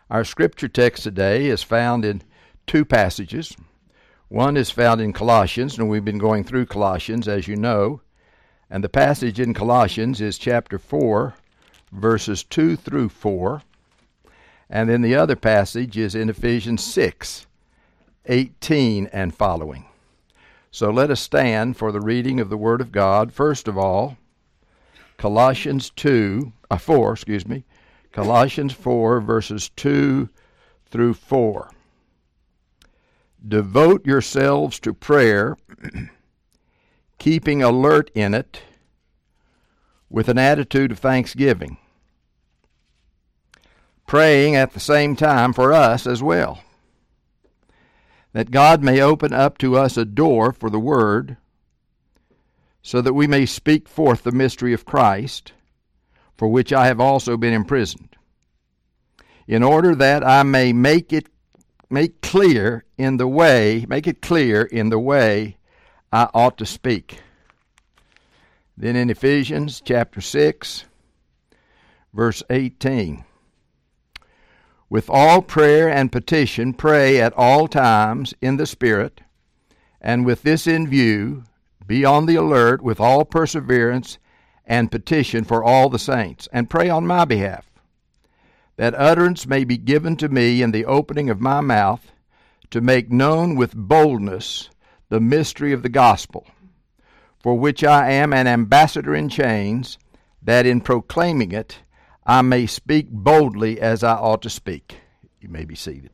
Our scripture text today is found in two passages. One is found in Colossians, and we've been going through Colossians, as you know. And the passage in Colossians is chapter 4, verses 2 through 4. And then the other passage is in Ephesians 6, 18 and following. So let us stand for the reading of the Word of God. First of all, Colossians 4, verses 2 through 4. Devote yourselves to prayer, keeping alert in it with an attitude of thanksgiving, praying at the same time for us as well, that God may open up to us a door for the Word, so that we may speak forth the mystery of Christ, for which I have also been imprisoned, in order that I may make it clear in the way I ought to speak. Then in Ephesians chapter 6, verse 18, with all prayer and petition pray at all times in the Spirit, and with this in view be on the alert with all perseverance and petition for all the saints, and pray on my behalf, that utterance may be given to me in the opening of my mouth, to make known with boldness the mystery of the gospel, for which I am an ambassador in chains, that in proclaiming it I may speak boldly as I ought to speak. You may be seated.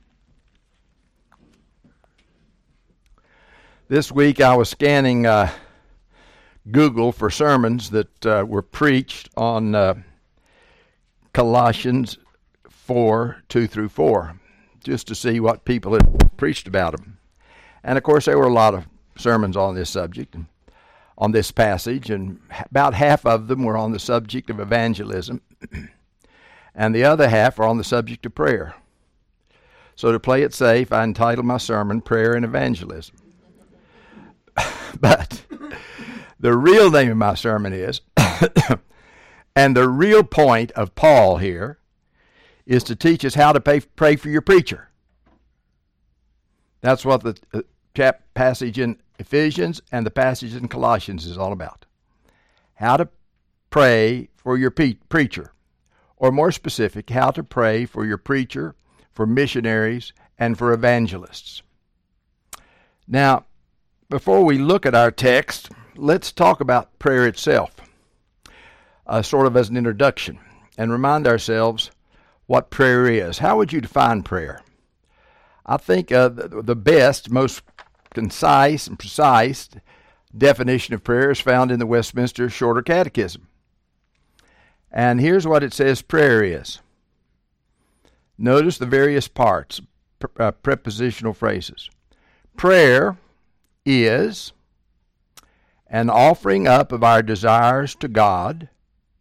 This week I was scanning Google for sermons that were preached on Colossians 4, 2 through 4, just to see what people had preached about them. And of course there were a lot of sermons on this subject, on this passage, and about half of them were on the subject of evangelism, and the other half are on the subject of prayer. So to play it safe, I entitled my sermon, Prayer and Evangelism. But the real name of my sermon is, and the real point of Paul here, is to teach us how to pray for your preacher. That's what the passage in Ephesians and the passage in Colossians is all about. How to pray for your preacher. Or more specific, how to pray for your preacher, for missionaries, and for evangelists. Now, before we look at our text, let's talk about prayer itself, sort of as an introduction, and remind ourselves what prayer is. How would you define prayer? I think the best, most concise and precise definition of prayer is found in the Westminster Shorter Catechism. And here's what it says prayer is. Notice the various parts, prepositional phrases. Prayer is an offering up of our desires to God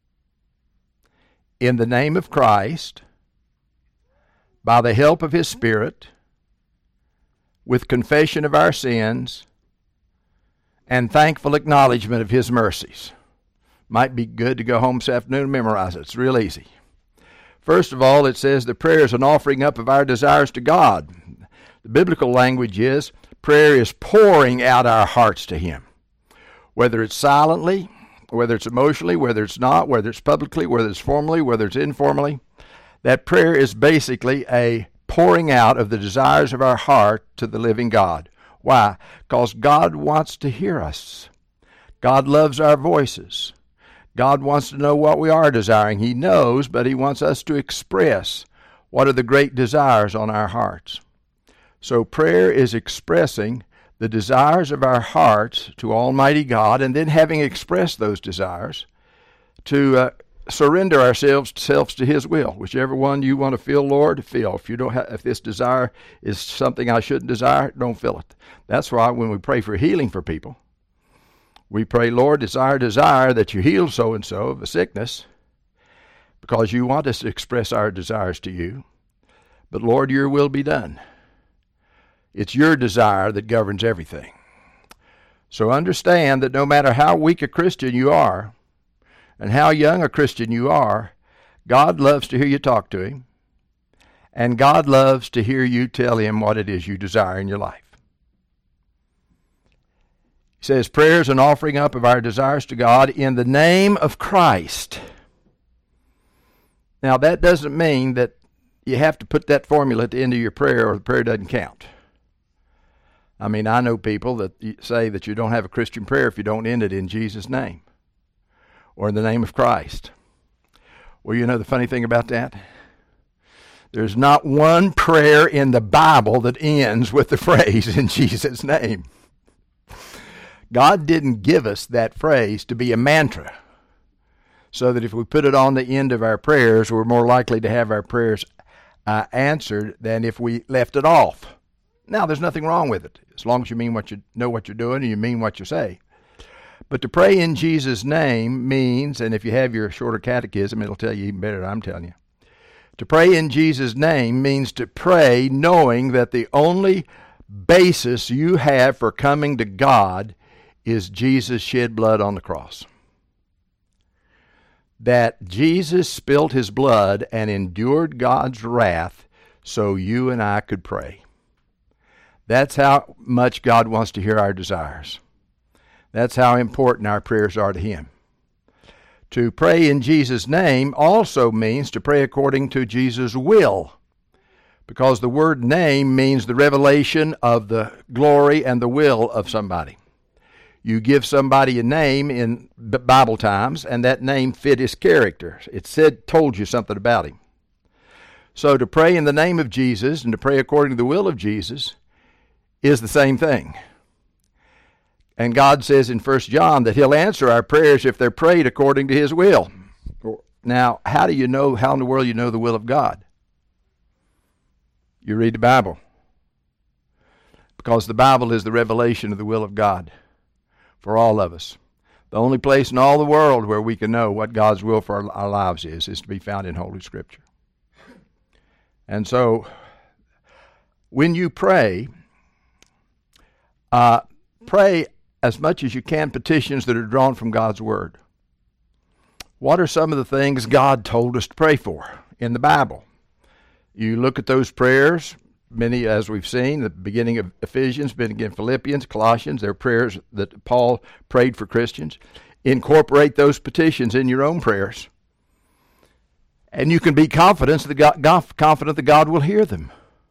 in the name of Christ, by the help of His Spirit, with confession of our sins, and thankful acknowledgement of His mercies. Might be good to go home this afternoon and memorize it. It's real easy. First of all, it says that prayer is an offering up of our desires to God. The biblical language is prayer is pouring out our hearts to Him. Whether it's silently, whether it's emotionally, whether it's not, whether it's publicly, whether it's formally, whether it's informally, that prayer is basically a pouring out of the desires of our heart to the living God. Why? Because God wants to hear us. God loves our voices. God wants to know what we are desiring. He knows, but He wants us to express what are the great desires on our hearts. So prayer is expressing the desires of our hearts to Almighty God, and then having expressed those desires, to surrender ourselves to His will. Whichever one you want to feel, Lord, feel. If this desire is something I shouldn't desire, don't feel it. That's why when we pray for healing for people, we pray, Lord, it's our desire that you heal so-and-so of a sickness, because you want us to express our desires to you. But Lord, your will be done. It's your desire that governs everything. So understand that no matter how weak a Christian you are, and how young a Christian you are, God loves to hear you talk to Him. And God loves to hear you tell him what it is you desire in your life. He says, prayers and offering up of our desires to God in the name of Christ. Now, that doesn't mean that you have to put that formula at the end of your prayer or the prayer doesn't count. I mean, I know people that say that you don't have a Christian prayer if you don't end it in Jesus' name or in the name of Christ. Well, you know the funny thing about that? There's not one prayer in the Bible that ends with the phrase in Jesus' name. God didn't give us that phrase to be a mantra so that if we put it on the end of our prayers, we're more likely to have our prayers answered than if we left it off. Now, there's nothing wrong with it, as long as you mean what you know what you're doing and you mean what you say. But to pray in Jesus' name means, and if you have your shorter catechism, it'll tell you even better than I'm telling you. To pray in Jesus' name means to pray knowing that the only basis you have for coming to God is Jesus shed blood on the cross. That Jesus spilled his blood and endured God's wrath so you and I could pray. That's how much God wants to hear our desires. That's how important our prayers are to him. To pray in Jesus' name also means to pray according to Jesus' will, because the word name means the revelation of the glory and the will of somebody. You give somebody a name in Bible times, and that name fit his character. It told you something about him. So to pray in the name of Jesus and to pray according to the will of Jesus is the same thing. And God says in 1 John that he'll answer our prayers if they're prayed according to his will. Now, how in the world you know the will of God? You read the Bible. Because the Bible is the revelation of the will of God for all of us. The only place in all the world where we can know what God's will for our lives is to be found in Holy Scripture. And so, when you pray as much as you can petitions that are drawn from God's Word. What are some of the things God told us to pray for in the Bible? You look at those prayers, many as we've seen, the beginning of Ephesians, beginning of Philippians, Colossians, they're prayers that Paul prayed for Christians. Incorporate those petitions in your own prayers. And you can be confident that God will hear them.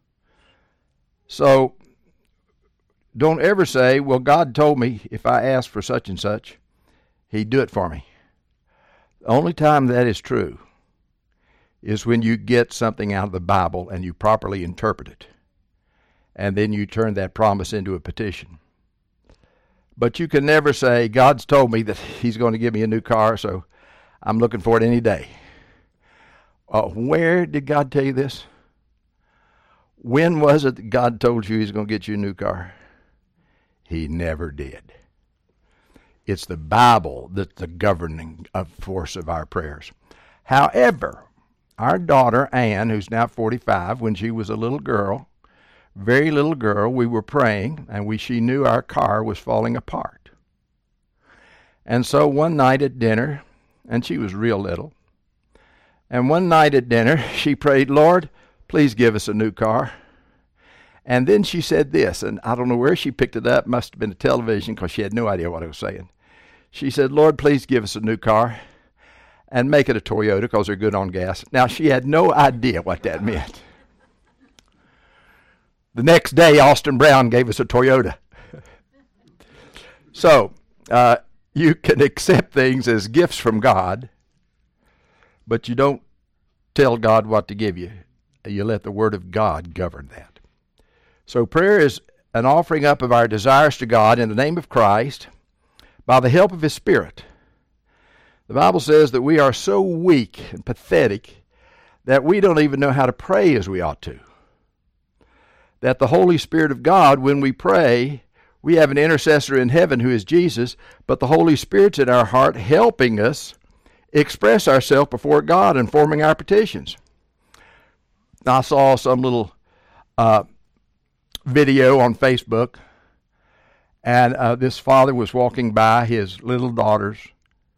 So, don't ever say, well, God told me if I ask for such and such, he'd do it for me. The only time that is true is when you get something out of the Bible and you properly interpret it. And then you turn that promise into a petition. But you can never say, God's told me that he's going to give me a new car, so I'm looking for it any day. Where did God tell you this? When was it that God told you he's going to get you a new car? He never did. It's the Bible that's the governing force of our prayers. However, our daughter Ann, who's now 45, when she was a little girl, very little girl, we were praying, and she knew our car was falling apart. And so one night at dinner, and she was real little, and one night at dinner, she prayed, Lord, please give us a new car. And then she said this, and I don't know where she picked it up. Must have been a television because she had no idea what I was saying. She said, Lord, please give us a new car and make it a Toyota because they're good on gas. Now, she had no idea what that meant. The next day, Austin Brown gave us a Toyota. So, you can accept things as gifts from God, but you don't tell God what to give you. You let the Word of God govern that. So prayer is an offering up of our desires to God in the name of Christ by the help of his Spirit. The Bible says that we are so weak and pathetic that we don't even know how to pray as we ought to. That the Holy Spirit of God, when we pray, we have an intercessor in heaven who is Jesus, but the Holy Spirit's in our heart helping us express ourselves before God and forming our petitions. I saw some little video on Facebook, and this father was walking by his little daughter's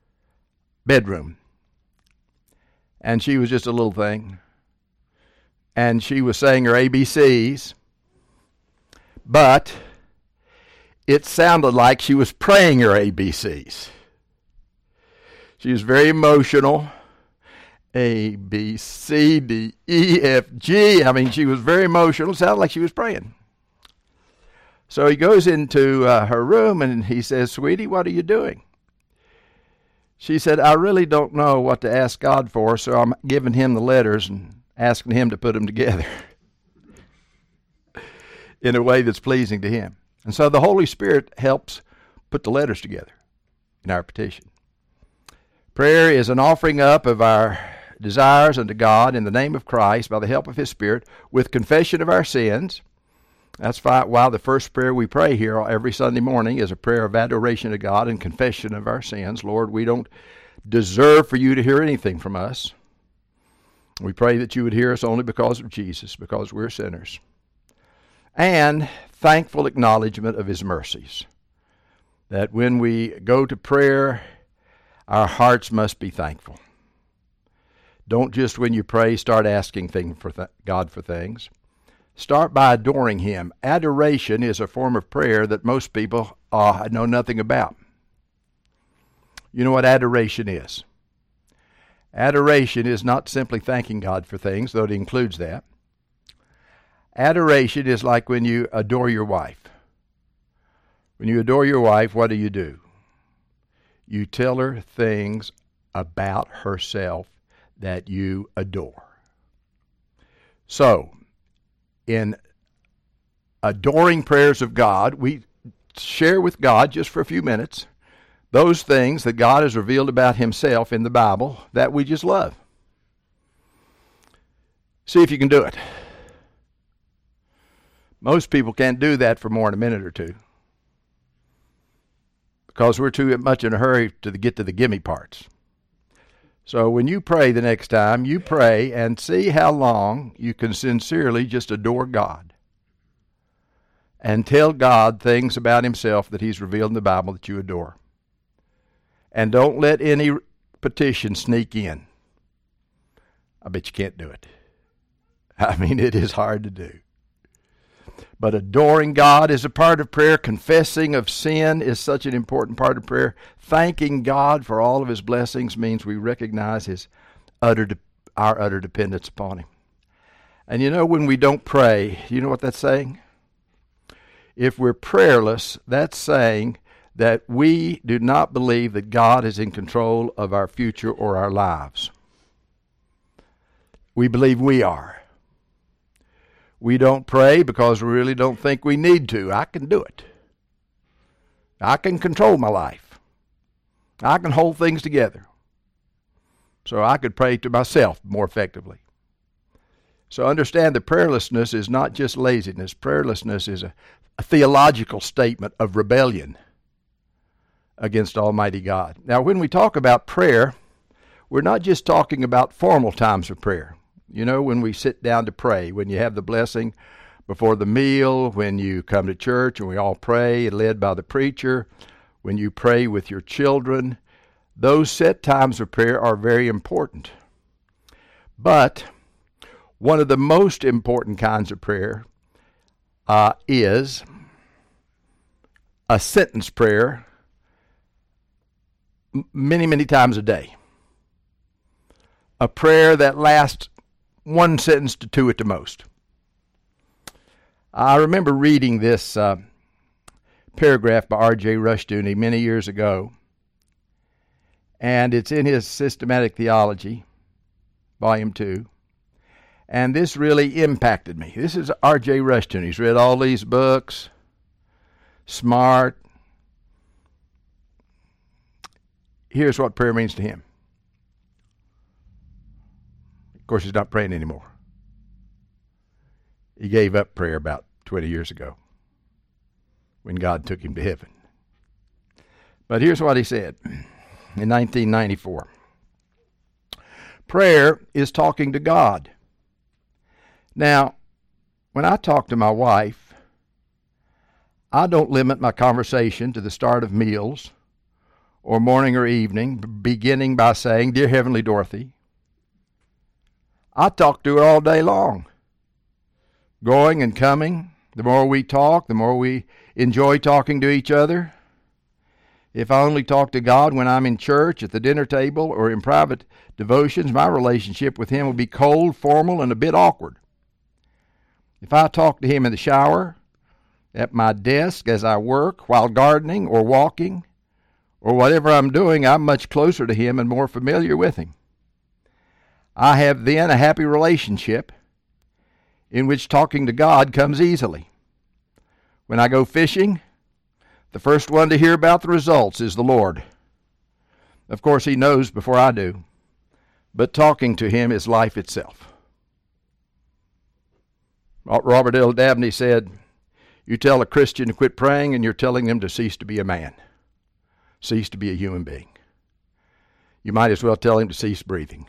bedroom, and she was just a little thing, and she was saying her ABCs, but it sounded like she was praying her ABCs. She was very emotional. A, B, C, D, E, F, G. I mean, she was very emotional. It sounded like she was praying. So he goes into her room and he says, "Sweetie, what are you doing?" She said, "I really don't know what to ask God for, so I'm giving him the letters and asking him to put them together in a way that's pleasing to him." And so the Holy Spirit helps put the letters together in our petition. Prayer is an offering up of our desires unto God in the name of Christ by the help of his Spirit with confession of our sins. That's why the first prayer we pray here every Sunday morning is a prayer of adoration to God and confession of our sins. Lord, we don't deserve for you to hear anything from us. We pray that you would hear us only because of Jesus, because we're sinners. And thankful acknowledgement of his mercies. That when we go to prayer, our hearts must be thankful. Don't just when you pray start asking God for things. Start by adoring him. Adoration is a form of prayer that most people know nothing about. You know what adoration is? Adoration is not simply thanking God for things, though it includes that. Adoration is like when you adore your wife. When you adore your wife, what do? You tell her things about herself that you adore. So, in adoring prayers of God, we share with God just for a few minutes those things that God has revealed about himself in the Bible that we just love. See if you can do it. Most people can't do that for more than a minute or two because we're too much in a hurry to get to the gimme parts. So when you pray the next time, you pray and see how long you can sincerely just adore God and tell God things about himself that he's revealed in the Bible that you adore. And don't let any petition sneak in. I bet you can't do it. I mean, it is hard to do. But adoring God is a part of prayer. Confessing of sin is such an important part of prayer. Thanking God for all of his blessings means we recognize our utter dependence upon him. And you know, when we don't pray, you know what that's saying? If we're prayerless, that's saying that we do not believe that God is in control of our future or our lives. We believe we are. We don't pray because we really don't think we need to. I can do it. I can control my life. I can hold things together. So I could pray to myself more effectively. So understand that prayerlessness is not just laziness. Prayerlessness is a theological statement of rebellion against Almighty God. Now, when we talk about prayer, we're not just talking about formal times of prayer. You know, when we sit down to pray, when you have the blessing before the meal, when you come to church and we all pray led by the preacher, when you pray with your children, those set times of prayer are very important. But one of the most important kinds of prayer is a sentence prayer many, many times a day. A prayer that lasts one sentence to two at the most. I remember reading this paragraph by R.J. Rushdoony many years ago, and it's in his Systematic Theology, Volume 2, and this really impacted me. This is R.J. Rushdoony. He's read all these books, smart. Here's what prayer means to him. Of course, he's not praying anymore. He gave up prayer about 20 years ago when God took him to heaven. But here's what he said in 1994. Prayer is talking to God. Now, when I talk to my wife, I don't limit my conversation to the start of meals or morning or evening, beginning by saying, "Dear Heavenly Dorothy." I talk to her all day long. going and coming. The more we talk, the more we enjoy talking to each other. If I only talk to God when I'm in church, at the dinner table, or in private devotions, my relationship with Him will be cold, formal, and a bit awkward. If I talk to Him in the shower, at my desk, as I work, while gardening or walking, or whatever I'm doing, I'm much closer to Him and more familiar with Him. I have then a happy relationship in which talking to God comes easily. When I go fishing, the first one to hear about the results is the Lord. Of course, He knows before I do, but talking to Him is life itself. Robert L. Dabney said, "You tell a Christian to quit praying and you're telling them to cease to be a man, cease to be a human being. You might as well tell him to cease breathing,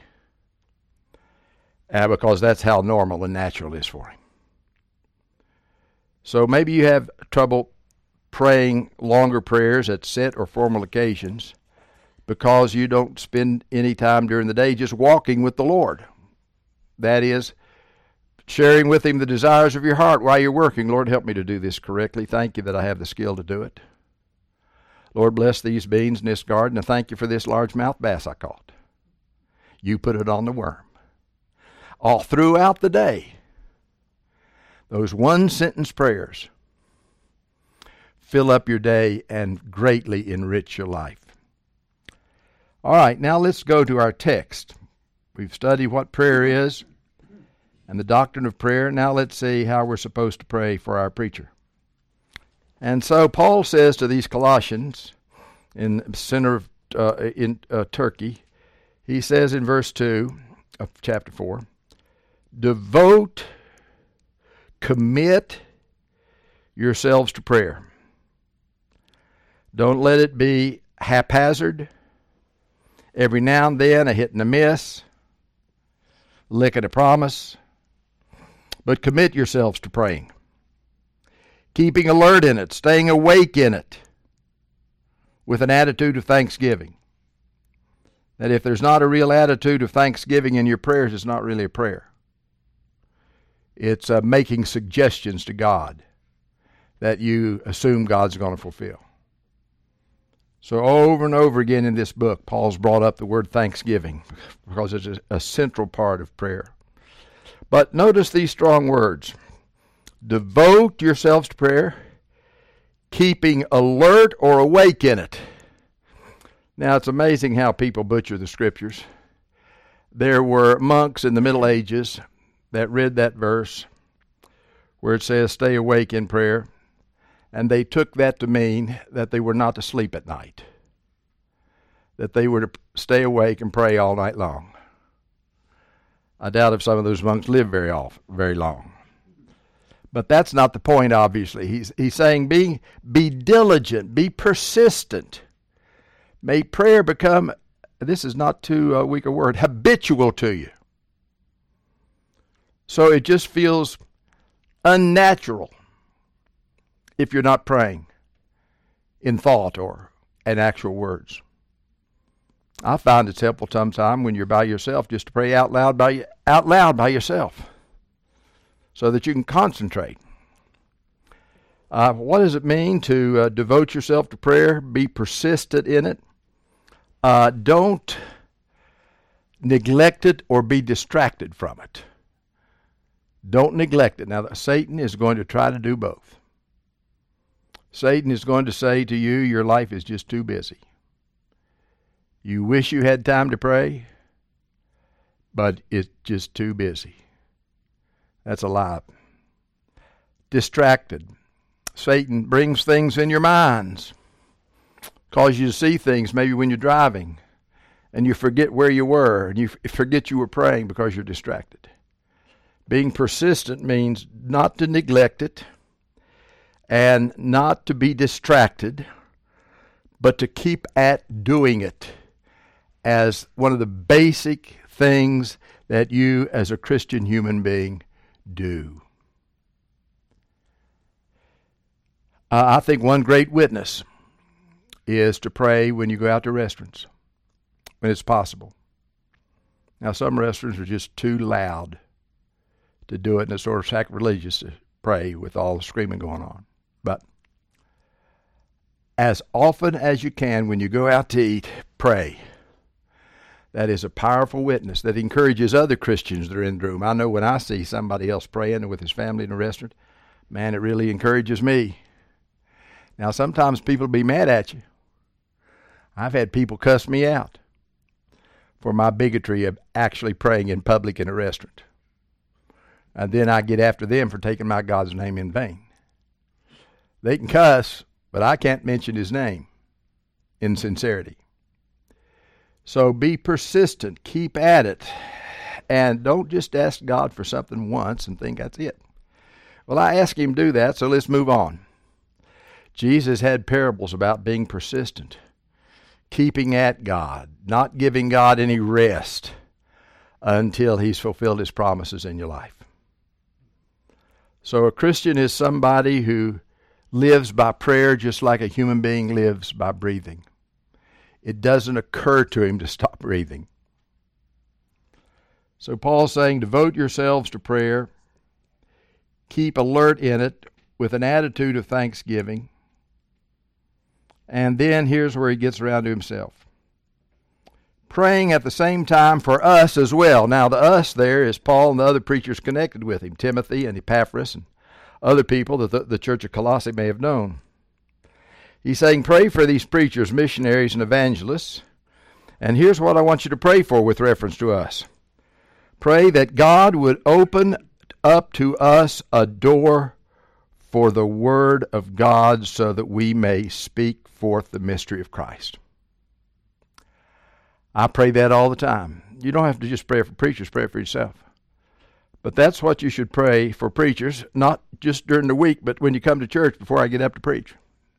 because that's how normal and natural it is for him." So maybe you have trouble praying longer prayers at set or formal occasions because you don't spend any time during the day just walking with the Lord. That is, sharing with Him the desires of your heart while you're working. Lord, help me to do this correctly. Thank You that I have the skill to do it. Lord, bless these beans in this garden, and thank You for this largemouth bass I caught. You put it on the worm. All throughout the day, those one-sentence prayers fill up your day and greatly enrich your life. All right, now let's go to our text. We've studied what prayer is and the doctrine of prayer. Now let's see how we're supposed to pray for our preacher. And so Paul says to these Colossians in the center of Turkey, he says in verse 2 of chapter 4, devote, commit yourselves to prayer. Don't let it be haphazard, every now and then a hit and a miss, lick and a promise, but commit yourselves to praying. Keeping alert in it, staying awake in it, with an attitude of thanksgiving. That if there's not a real attitude of thanksgiving in your prayers, it's not really a prayer. It's making suggestions to God that you assume God's going to fulfill. So over and over again in this book, Paul's brought up the word thanksgiving because it's a central part of prayer. But notice these strong words. Devote yourselves to prayer, keeping alert or awake in it. Now, it's amazing how people butcher the Scriptures. There were monks in the Middle Ages that read that verse where it says, stay awake in prayer, and they took that to mean that they were not to sleep at night, that they were to stay awake and pray all night long. I doubt if some of those monks lived very long. But that's not the point, obviously. He's saying be diligent, be persistent. May prayer become, this is not too weak a word, habitual to you. So it just feels unnatural if you're not praying in thought or in actual words. I find it's helpful sometimes when you're by yourself just to pray out loud by yourself so that you can concentrate. What does it mean to devote yourself to prayer? Be persistent in it. Don't neglect it or be distracted from it. Don't neglect it. Now, Satan is going to try to do both. Satan is going to say to you, your life is just too busy. You wish you had time to pray, but it's just too busy. That's a lie. Distracted. Satan brings things in your minds, cause you to see things maybe when you're driving, and you forget where you were, and you forget you were praying because you're distracted. Being persistent means not to neglect it and not to be distracted, but to keep at doing it as one of the basic things that you as a Christian human being do. I think one great witness is to pray when you go out to restaurants, when it's possible. Now, some restaurants are just too loud, to do it, and it's sort of sacrilegious to pray with all the screaming going on. But as often as you can when you go out to eat, pray. That is a powerful witness that encourages other Christians that are in the room. I know when I see somebody else praying with his family in a restaurant, man, it really encourages me. Now, sometimes people will be mad at you. I've had people cuss me out for my bigotry of actually praying in public in a restaurant. And then I get after them for taking my God's name in vain. They can cuss, but I can't mention his name in sincerity. So be persistent. Keep at it. And don't just ask God for something once and think that's it. Well, I asked him to do that, so let's move on. Jesus had parables about being persistent, keeping at God, not giving God any rest until he's fulfilled his promises in your life. So a Christian is somebody who lives by prayer just like a human being lives by breathing. It doesn't occur to him to stop breathing. So Paul's saying, devote yourselves to prayer. Keep alert in it with an attitude of thanksgiving. And then here's where he gets around to himself. Praying at the same time for us as well. Now the us there is Paul and the other preachers connected with him, Timothy and Epaphras and other people that the church of Colossae may have known. He's saying pray for these preachers, missionaries, and evangelists. And here's what I want you to pray for with reference to us. Pray that God would open up to us a door for the Word of God so that we may speak forth the mystery of Christ. I pray that all the time. You don't have to just pray for preachers, pray for yourself. But that's what you should pray for preachers, not just during the week, but when you come to church before I get up to preach.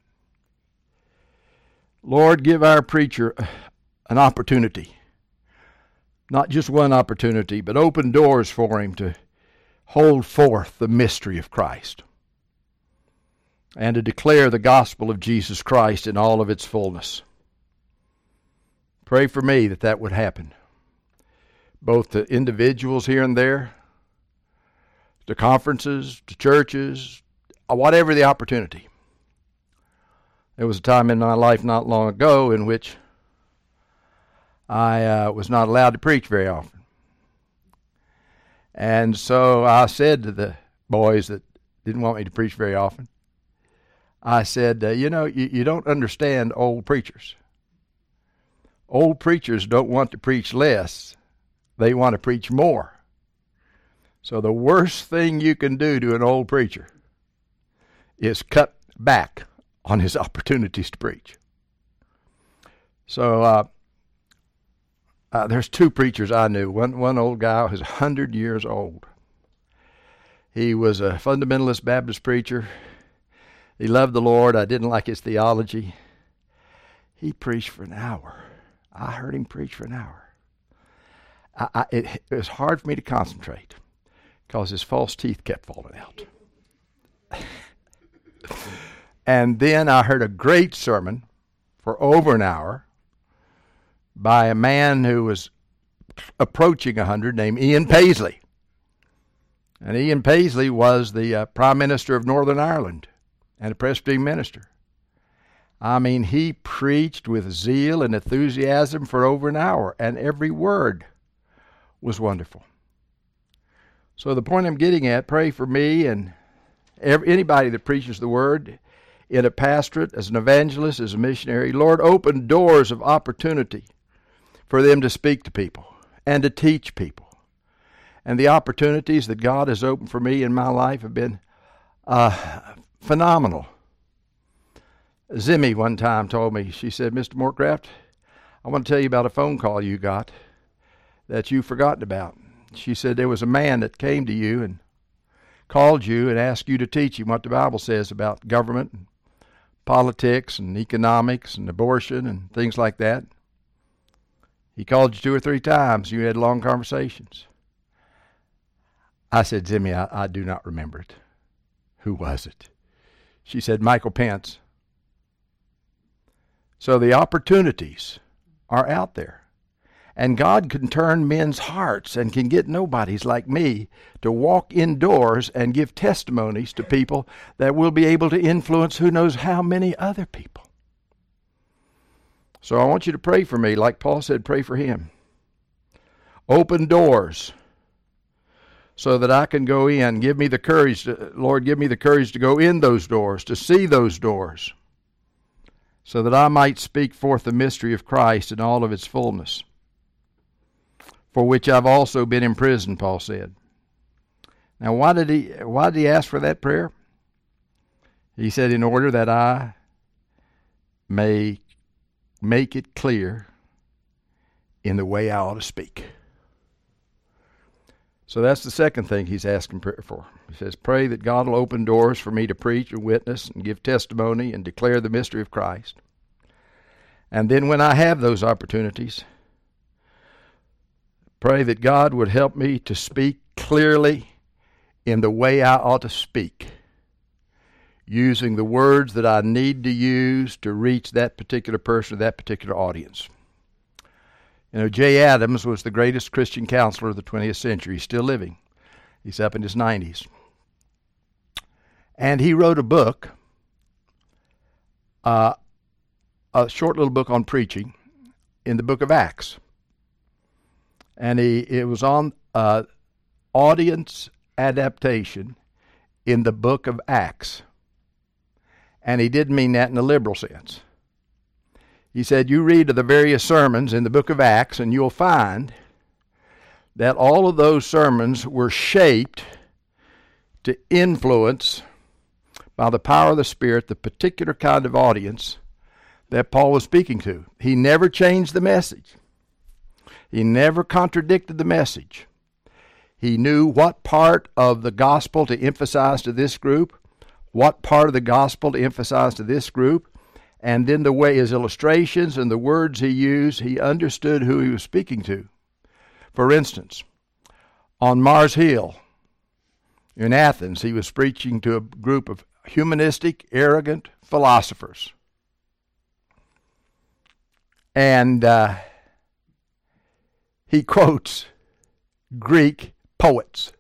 Lord, give our preacher an opportunity. Not just one opportunity, but open doors for him to hold forth the mystery of Christ and to declare the gospel of Jesus Christ in all of its fullness. Pray for me that that would happen, both to individuals here and there, to conferences, to churches, whatever the opportunity. There was a time in my life not long ago in which I was not allowed to preach very often. And so I said to the boys that didn't want me to preach very often, I said, you don't understand old preachers. Old preachers don't want to preach less. They want to preach more. So the worst thing you can do to an old preacher is cut back on his opportunities to preach. So there's two preachers I knew. One old guy was 100 years old. He was a fundamentalist Baptist preacher. He loved the Lord. I didn't like his theology. He preached for an hour. I heard him preach for an hour. It was hard for me to concentrate because his false teeth kept falling out. And then I heard a great sermon for over an hour by a man who was approaching 100 named Ian Paisley. And Ian Paisley was the Prime Minister of Northern Ireland and a Presbyterian minister. I mean, he preached with zeal and enthusiasm for over an hour, and every word was wonderful. So the point I'm getting at, pray for me and anybody that preaches the word in a pastorate, as an evangelist, as a missionary. Lord, open doors of opportunity for them to speak to people and to teach people. And the opportunities that God has opened for me in my life have been phenomenal. Zimmy one time told me, she said, Mr. Moorcraft, I want to tell you about a phone call you got that you've forgotten about. She said there was a man that came to you and called you and asked you to teach him what the Bible says about government and politics and economics and abortion and things like that. He called you 2 or 3 times. You had long conversations. I said, Zimmy, I do not remember it. Who was it? She said, Michael Pence. So the opportunities are out there. And God can turn men's hearts and can get nobodies like me to walk indoors and give testimonies to people that will be able to influence who knows how many other people. So I want you to pray for me, like Paul said, pray for him. Open doors so that I can go in. Give me the courage, Lord, give me the courage to go in those doors, to see those doors, so that I might speak forth the mystery of Christ in all of its fullness, for which I've also been imprisoned, Paul said. Now, why did he ask for that prayer? He said, in order that I may make it clear in the way I ought to speak. So that's the second thing he's asking prayer for. He says, pray that God will open doors for me to preach and witness and give testimony and declare the mystery of Christ. And then when I have those opportunities, pray that God would help me to speak clearly in the way I ought to speak, using the words that I need to use to reach that particular person or that particular audience. You know, Jay Adams was the greatest Christian counselor of the 20th century. He's still living. He's up in his 90s. And he wrote a book, a short little book on preaching in the book of Acts. And it was on audience adaptation in the book of Acts. And he didn't mean that in a liberal sense. He said, you read the various sermons in the book of Acts, and you'll find that all of those sermons were shaped to influence, by the power of the Spirit, the particular kind of audience that Paul was speaking to. He never changed the message. He never contradicted the message. He knew what part of the gospel to emphasize to this group, what part of the gospel to emphasize to this group, and then the way his illustrations and the words he used, he understood who he was speaking to. For instance, on Mars Hill in Athens, he was preaching to a group of humanistic, arrogant philosophers. And he quotes Greek poets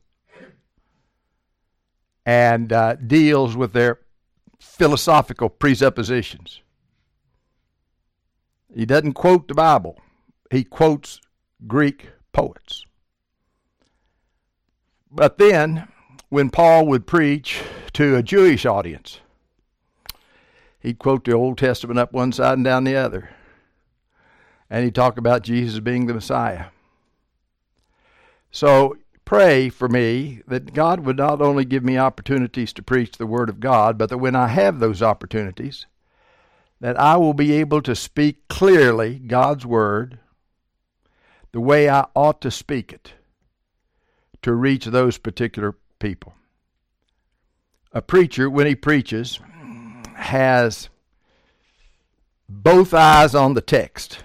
and deals with their philosophical presuppositions. He doesn't quote the Bible. He quotes Greek poets. But then, when Paul would preach to a Jewish audience, he'd quote the Old Testament up one side and down the other. And he'd talk about Jesus being the Messiah. So pray for me that God would not only give me opportunities to preach the Word of God, but that when I have those opportunities, that I will be able to speak clearly God's Word the way I ought to speak it to reach those particular people. A preacher, when he preaches, has both eyes on the text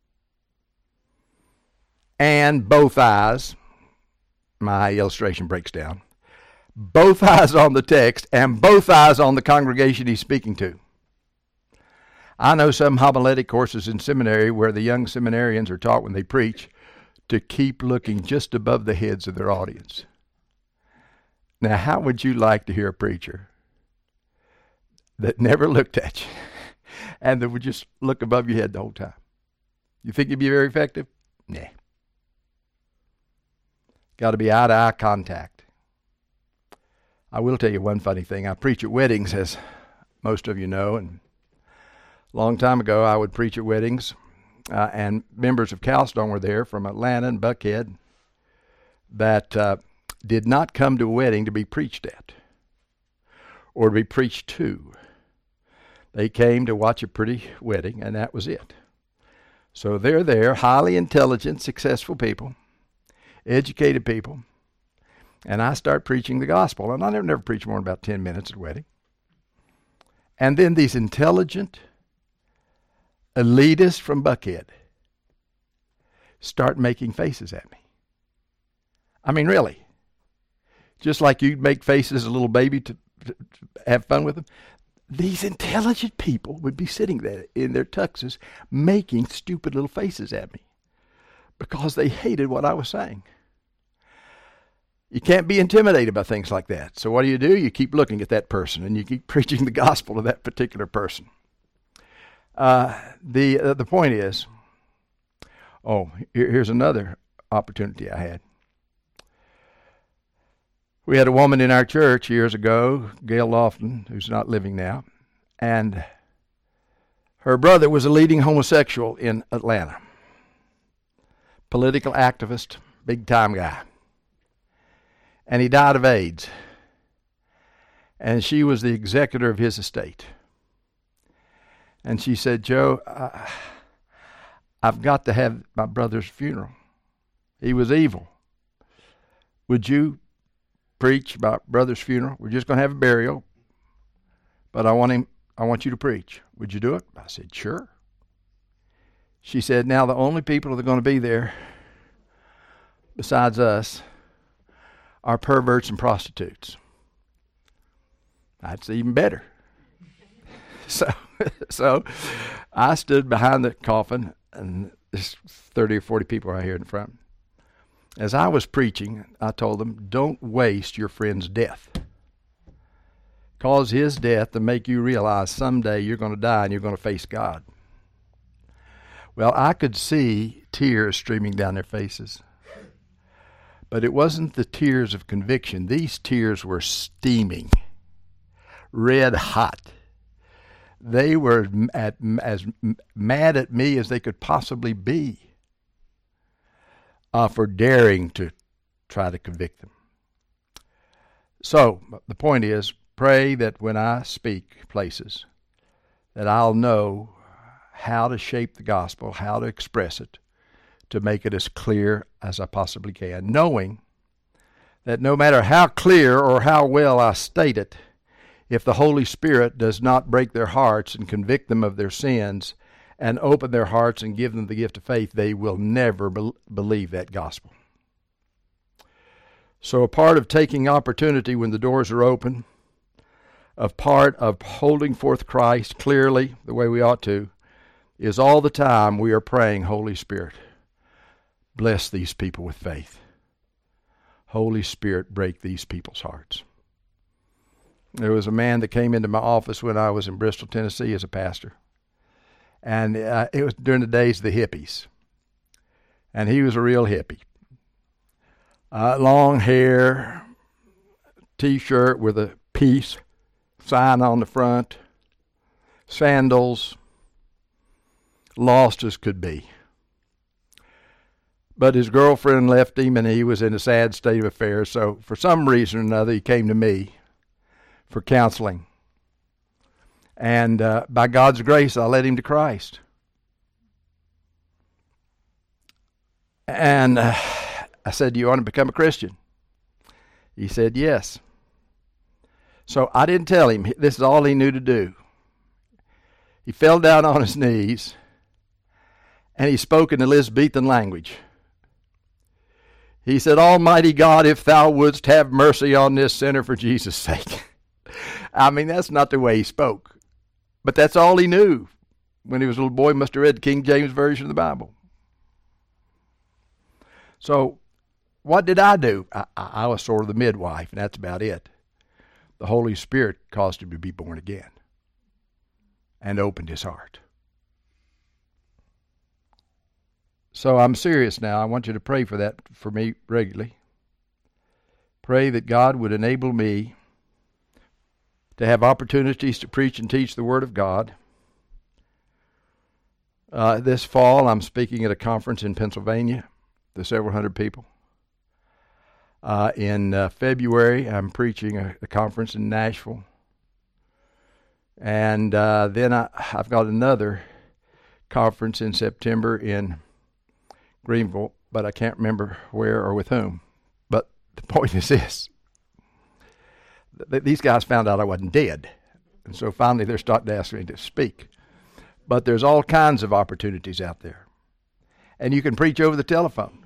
and both eyes, my illustration breaks down, both eyes on the text and both eyes on the congregation he's speaking to. I know some homiletic courses in seminary where the young seminarians are taught when they preach to keep looking just above the heads of their audience. Now, how would you like to hear a preacher that never looked at you and that would just look above your head the whole time? You think you'd be very effective? Nah. Got to be eye-to-eye contact. I will tell you one funny thing. I preach at weddings, as most of you know, and a long time ago I would preach at weddings, and members of Calstone were there from Atlanta and Buckhead that did not come to a wedding to be preached at or to be preached to. They came to watch a pretty wedding, and that was it. So they're there, highly intelligent, successful people, educated people, and I start preaching the gospel. And I never preach more than about 10 minutes at a wedding. And then these intelligent elitists from Buckhead start making faces at me. I mean, really. Just like you'd make faces at a little baby to have fun with them. These intelligent people would be sitting there in their tuxes making stupid little faces at me. because they hated what I was saying. You can't be intimidated by things like that. So what do? You keep looking at that person and you keep preaching the gospel to that particular person. The point is, here's another opportunity I had. We had a woman in our church years ago, Gail Lofton, who's not living now, and her brother was a leading homosexual in Atlanta. Political activist, big-time guy. And he died of AIDS. And she was the executor of his estate. And she said, Joe, I've got to have my brother's funeral. He was evil. Would you preach my brother's funeral? We're just going to have a burial, but I want you to preach. Would you do it? I said, sure. She said, now the only people that are going to be there besides us are perverts and prostitutes. That's even better. So I stood behind the coffin, and there's 30 or 40 people right here in front. As I was preaching, I told them, don't waste your friend's death. Cause his death to make you realize someday you're going to die and you're going to face God. Well, I could see tears streaming down their faces. But it wasn't the tears of conviction. These tears were steaming, red hot. They were as mad at me as they could possibly be for daring to try to convict them. So the point is, pray that when I speak places, that I'll know how to shape the gospel, how to express it, to make it as clear as I possibly can, knowing that no matter how clear or how well I state it, if the Holy Spirit does not break their hearts and convict them of their sins and open their hearts and give them the gift of faith, they will never believe that gospel. So a part of taking opportunity when the doors are open, a part of holding forth Christ clearly the way we ought to, is all the time we are praying, Holy Spirit, bless these people with faith. Holy Spirit, break these people's hearts. There was a man that came into my office when I was in Bristol, Tennessee as a pastor. And it was during the days of the hippies. And he was a real hippie. Long hair, T-shirt with a peace sign on the front, sandals, lost as could be. But his girlfriend left him and he was in a sad state of affairs. So for some reason or another, he came to me for counseling. And by God's grace, I led him to Christ. And I said, do you want to become a Christian? He said, yes. So I didn't tell him. This is all he knew to do. He fell down on his knees and he spoke in Elizabethan language. He said, Almighty God, if thou wouldst have mercy on this sinner for Jesus' sake. I mean, that's not the way he spoke. But that's all he knew. When he was a little boy, he must have read the King James Version of the Bible. So what did I do? I was sort of the midwife, and that's about it. The Holy Spirit caused him to be born again and opened his heart. So I'm serious now. I want you to pray for that for me regularly. Pray that God would enable me to have opportunities to preach and teach the Word of God. This fall, I'm speaking at a conference in Pennsylvania to several hundred people. In February, I'm preaching a conference in Nashville. And then I've got another conference in September in Greenville, but I can't remember where or with whom. But the point is this. These guys found out I wasn't dead. And so finally they're starting to ask me to speak. But there's all kinds of opportunities out there. And you can preach over the telephone.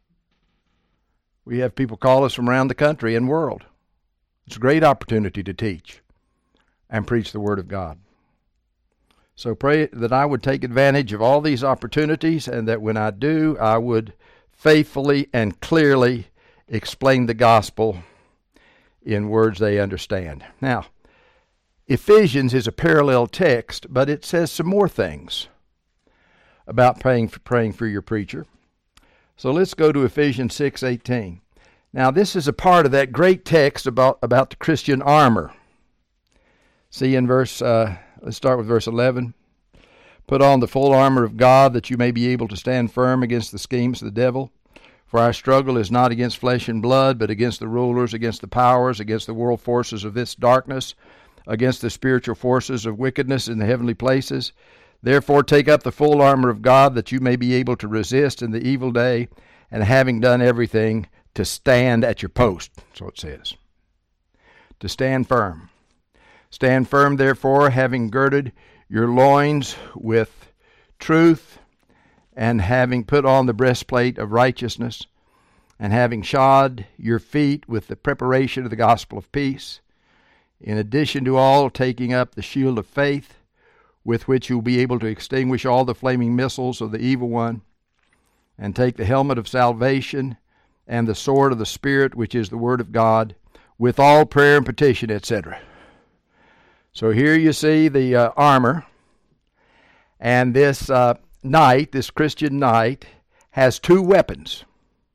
We have people call us from around the country and world. It's a great opportunity to teach and preach the Word of God. So pray that I would take advantage of all these opportunities, and that when I do, I would faithfully and clearly explain the gospel in words they understand. Now, Ephesians is a parallel text, but it says some more things about praying for your preacher. So let's go to Ephesians 6:18. Now, this is a part of that great text about the Christian armor. See in let's start with verse 11. Put on the full armor of God, that you may be able to stand firm against the schemes of the devil. For our struggle is not against flesh and blood, but against the rulers, against the powers, against the world forces of this darkness, against the spiritual forces of wickedness in the heavenly places. Therefore take up the full armor of God, that you may be able to resist in the evil day, and having done everything, to stand at your post. So it says. To stand firm. Stand firm, therefore, having girded your loins with truth, and having put on the breastplate of righteousness, and having shod your feet with the preparation of the gospel of peace. In addition to all, taking up the shield of faith, with which you will be able to extinguish all the flaming missiles of the evil one, and take the helmet of salvation and the sword of the Spirit, which is the word of God, with all prayer and petition, etc. So here you see the armor, and this this Christian knight, has two weapons.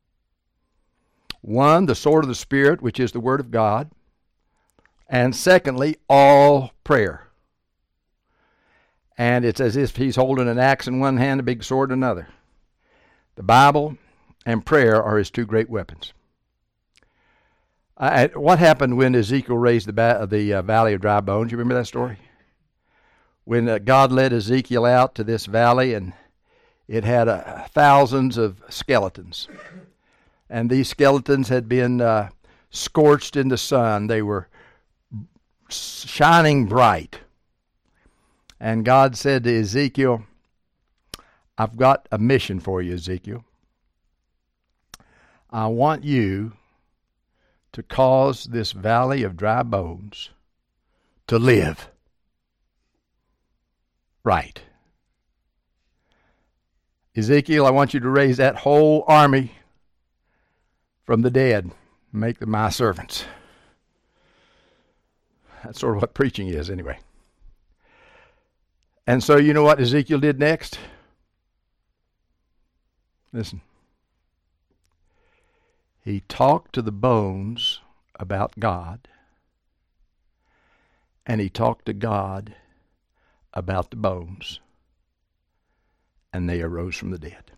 One, the sword of the Spirit, which is the word of God, and secondly, all prayer. And it's as if he's holding an axe in one hand, a big sword in another. The Bible and prayer are his two great weapons. What happened when Ezekiel raised the valley of dry bones? You remember that story? When God led Ezekiel out to this valley, and it had thousands of skeletons. And these skeletons had been scorched in the sun. They were shining bright. And God said to Ezekiel, I've got a mission for you, Ezekiel. I want you to cause this valley of dry bones to live right. Ezekiel, I want you to raise that whole army from the dead and make them my servants. That's sort of what preaching is, anyway. And so you know what Ezekiel did next? Listen. He talked to the bones about God, and he talked to God about the bones, and they arose from the dead.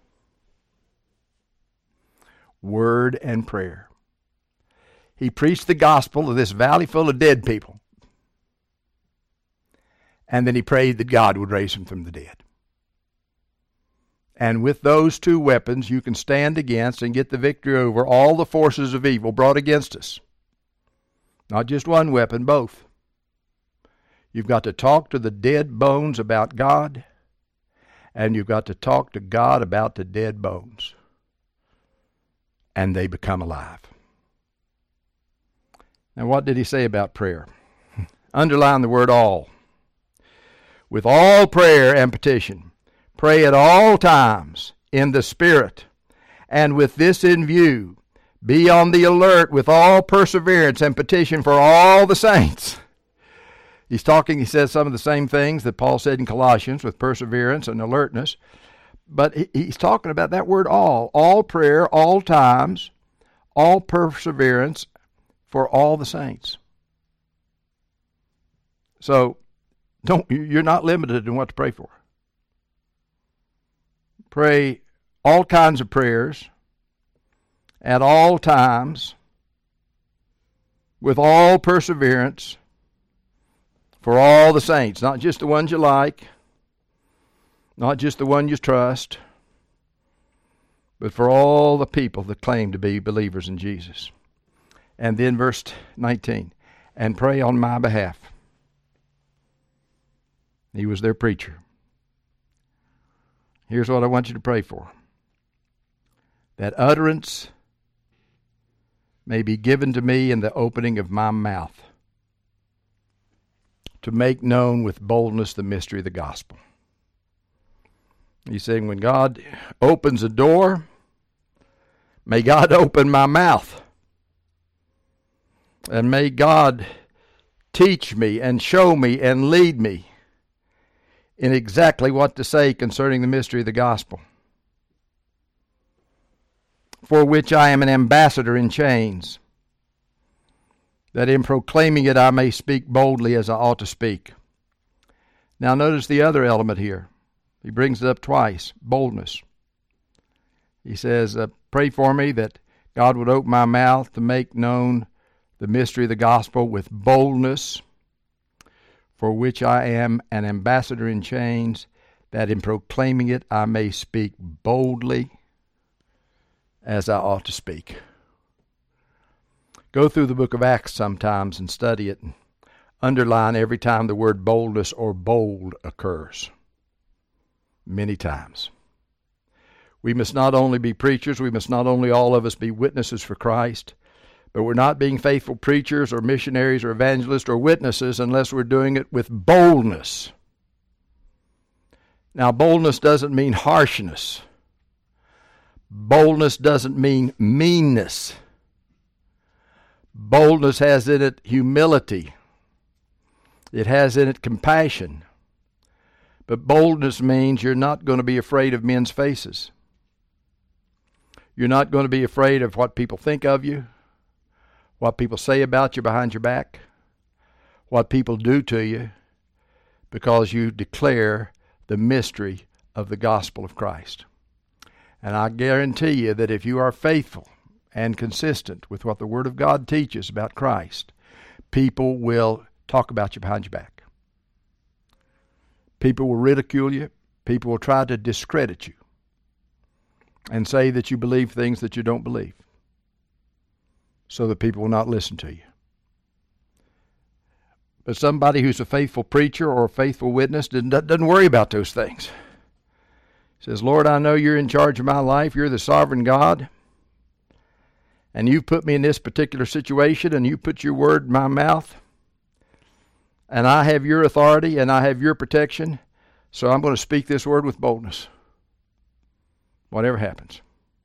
Word and prayer. He preached the gospel of this valley full of dead people, and then he prayed that God would raise them from the dead. And with those two weapons, you can stand against and get the victory over all the forces of evil brought against us. Not just one weapon, both. You've got to talk to the dead bones about God, and you've got to talk to God about the dead bones. And they become alive. Now, what did he say about prayer? Underline the word all. With all prayer and petition. Pray at all times in the Spirit, and with this in view, be on the alert with all perseverance and petition for all the saints. He says some of the same things that Paul said in Colossians with perseverance and alertness, but he's talking about that word all prayer, all times, all perseverance for all the saints. So you're not limited in what to pray for. Pray all kinds of prayers at all times with all perseverance for all the saints, not just the ones you like, not just the one you trust, but for all the people that claim to be believers in Jesus. And then verse 19, and pray on my behalf. He was their preacher. Here's what I want you to pray for. That utterance may be given to me in the opening of my mouth to make known with boldness the mystery of the gospel. He's saying when God opens a door, may God open my mouth. And may God teach me and show me and lead me in exactly what to say concerning the mystery of the gospel, for which I am an ambassador in chains, that in proclaiming it I may speak boldly as I ought to speak. Now notice the other element here. He brings it up twice, boldness. He says, pray for me that God would open my mouth to make known the mystery of the gospel with boldness, for which I am an ambassador in chains, that in proclaiming it I may speak boldly as I ought to speak. Go through the book of Acts sometimes and study it and underline every time the word boldness or bold occurs. Many times. We must not only be preachers, we must not only all of us be witnesses for Christ, but we're not being faithful preachers or missionaries or evangelists or witnesses unless we're doing it with boldness. Now, boldness doesn't mean harshness. Boldness doesn't mean meanness. Boldness has in it humility. It has in it compassion. But boldness means you're not going to be afraid of men's faces. You're not going to be afraid of what people think of you, what people say about you behind your back, what people do to you, because you declare the mystery of the gospel of Christ. And I guarantee you that if you are faithful and consistent with what the Word of God teaches about Christ, people will talk about you behind your back. People will ridicule you. People will try to discredit you and say that you believe things that you don't believe, so that people will not listen to you. But somebody who's a faithful preacher or a faithful witness doesn't worry about those things. He says, Lord, I know you're in charge of my life. You're the sovereign God. And you've put me in this particular situation, and you put your word in my mouth. And I have your authority, and I have your protection. So I'm going to speak this word with boldness. Whatever happens.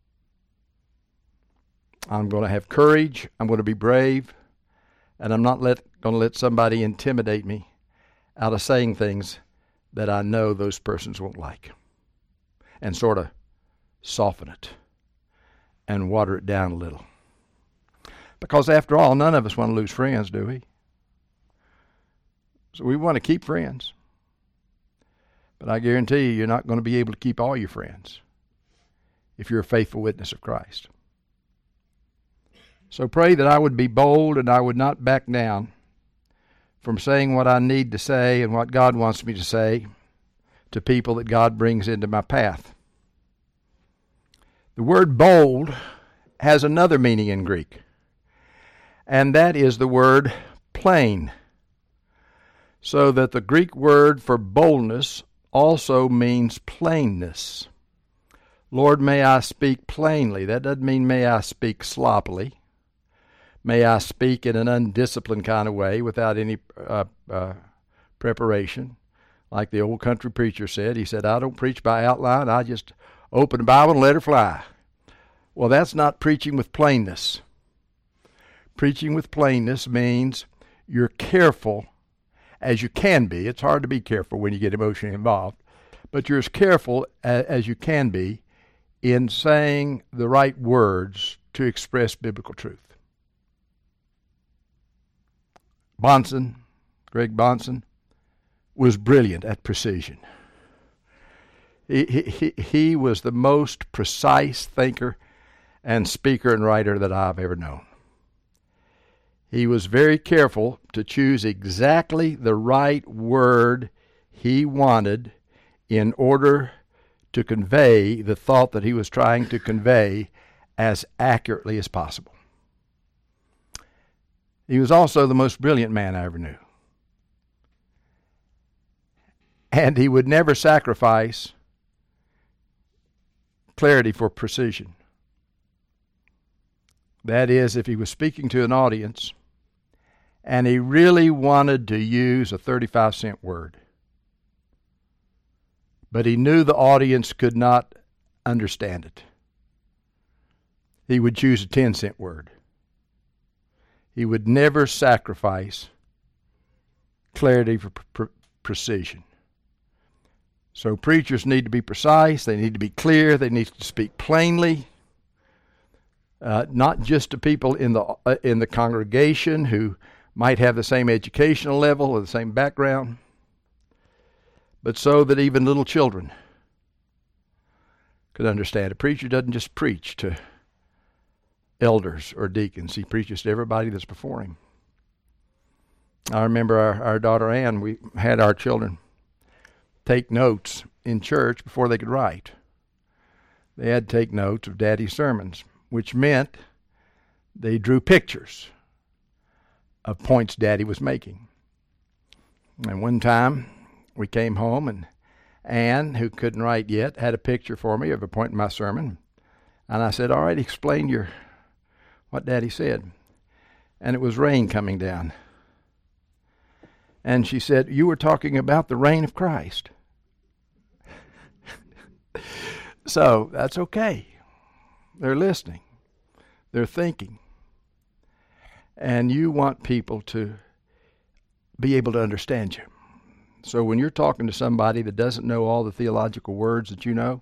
I'm going to have courage. I'm going to be brave. And I'm not going to let somebody intimidate me out of saying things that I know those persons won't like. And sort of soften it and water it down a little. Because after all, none of us want to lose friends, do we? So we want to keep friends. But I guarantee you're not going to be able to keep all your friends if you're a faithful witness of Christ. So pray that I would be bold and I would not back down from saying what I need to say and what God wants me to say to people that God brings into my path. The word bold has another meaning in Greek, and that is the word plain. So that the Greek word for boldness also means plainness. Lord, may I speak plainly. That doesn't mean may I speak sloppily. May I speak in an undisciplined kind of way without any preparation. Like the old country preacher said. He said, I don't preach by outline. I just open the Bible and let her fly. Well, that's not preaching with plainness. Preaching with plainness means you're careful as you can be. It's hard to be careful when you get emotionally involved, but you're as careful as you can be in saying the right words to express biblical truth. Greg Bahnsen, was brilliant at precision. He was the most precise thinker and speaker and writer that I've ever known. He was very careful to choose exactly the right word he wanted in order to convey the thought that he was trying to convey as accurately as possible. He was also the most brilliant man I ever knew. And he would never sacrifice clarity for precision. That is, if he was speaking to an audience and he really wanted to use a 35-cent word. But he knew the audience could not understand it. He would choose a 10-cent word. He would never sacrifice clarity for precision. So preachers need to be precise. They need to be clear. They need to speak plainly. Not just to people in the congregation who might have the same educational level or the same background, but so that even little children could understand. A preacher doesn't just preach to elders or deacons. He preaches to everybody that's before him. I remember our daughter Ann, we had our children take notes in church before they could write. They had to take notes of Daddy's sermons, which meant they drew pictures of points Daddy was making. And one time we came home and Ann, who couldn't write yet, had a picture for me of a point in my sermon. And I said, all right, explain what Daddy said. And it was rain coming down. And she said, you were talking about the reign of Christ. So that's okay. They're listening. They're thinking. And you want people to be able to understand you. So when you're talking to somebody that doesn't know all the theological words that you know,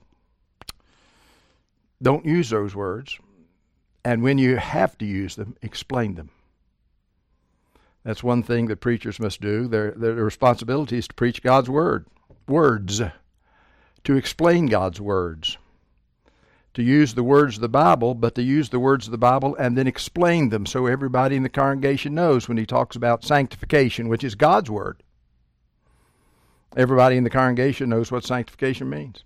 don't use those words. And when you have to use them, explain them. That's one thing that preachers must do. Their responsibility is to preach God's words, to explain God's words, to use the words of the Bible, but to use the words of the Bible and then explain them so everybody in the congregation knows when he talks about sanctification, which is God's word. Everybody in the congregation knows what sanctification means.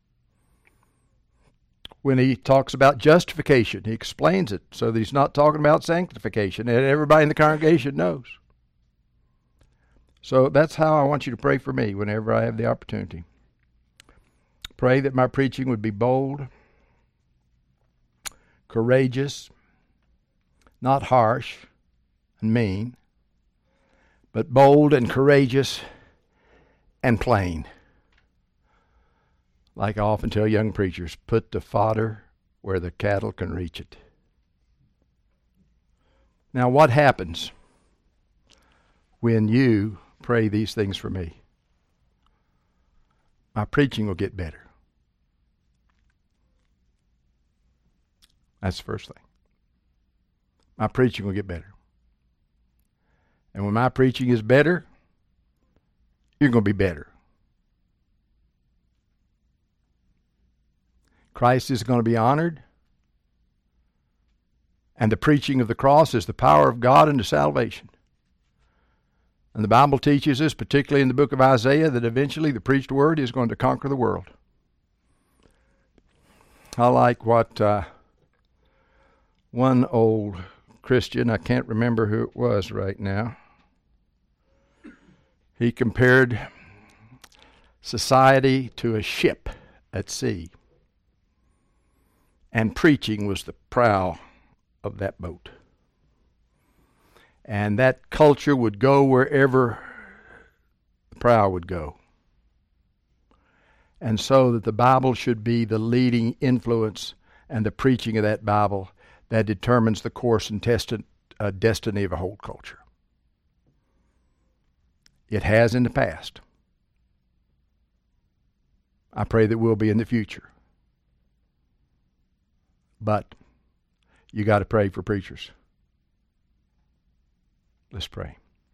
When he talks about justification, he explains it so that he's not talking about sanctification, and everybody in the congregation knows. So that's how I want you to pray for me whenever I have the opportunity. Pray that my preaching would be bold, courageous, not harsh and mean, but bold and courageous and plain. Like I often tell young preachers, put the fodder where the cattle can reach it. Now, what happens when you pray these things for me? My preaching will get better. That's the first thing. My preaching will get better. And when my preaching is better, you're going to be better. Christ is going to be honored. And the preaching of the cross is the power of God unto salvation. And the Bible teaches us, particularly in the book of Isaiah, that eventually the preached word is going to conquer the world. I like what one old Christian, I can't remember who it was right now, he compared society to a ship at sea. And preaching was the prow of that boat. And that culture would go wherever the prow would go. And so that the Bible should be the leading influence and the preaching of that Bible that determines the course and destiny of a whole culture. It has in the past. I pray that we'll be in the future. But you got to pray for preachers. Let's pray.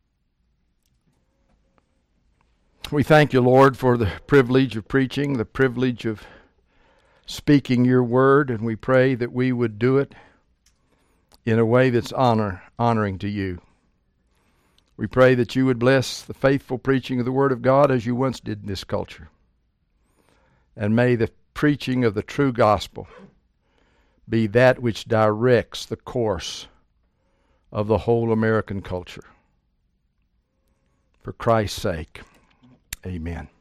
We thank you, Lord, for the privilege of preaching, the privilege of speaking your word, and we pray that we would do it in a way that's honoring to you. We pray that you would bless the faithful preaching of the word of God as you once did in this culture. And may the preaching of the true gospel be that which directs the course of the whole American culture. For Christ's sake, amen.